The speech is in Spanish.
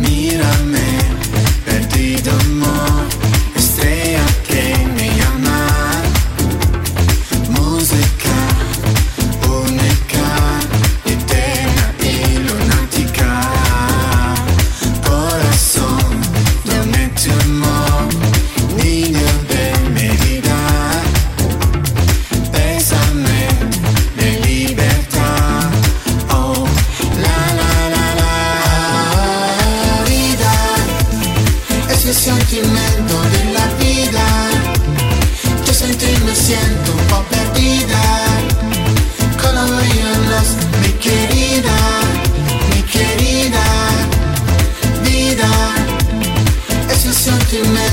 Mírame, perdido amor, estrella que me llama. Música única, eterna y lunática. Corazón, dame tu amor, niño de mi vida. Bésame de libertad. Oh, la la la la. Vida es el sentimiento de la vida. Yo sin ti me siento un poco perdida. Cuando veíamos mi querida, mi querida. Vida es el sentimiento.